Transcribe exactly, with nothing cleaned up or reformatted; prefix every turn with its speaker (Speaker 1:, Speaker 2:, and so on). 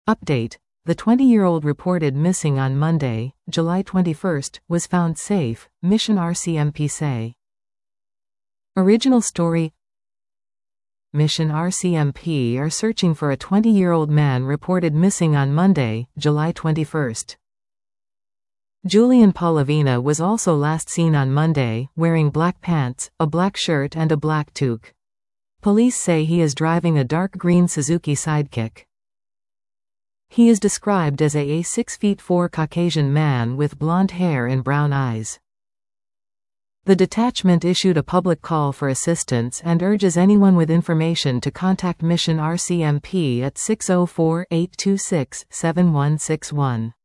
Speaker 1: Update. The twenty-year-old reported missing on Monday, July twenty-first, was found safe, Mission R C M P say. Original story. Mission R C M P are searching for a twenty-year-old man reported missing on Monday, July twenty-first. Julian Polavina was also last seen on Monday, wearing black pants, a black shirt and a black toque. Police say he is driving a dark green Suzuki Sidekick. He is described as a six feet four Caucasian man with blonde hair and brown eyes. The detachment issued a public call for assistance and urges anyone with information to contact Mission R C M P at six oh four, eight two six, seven one six one.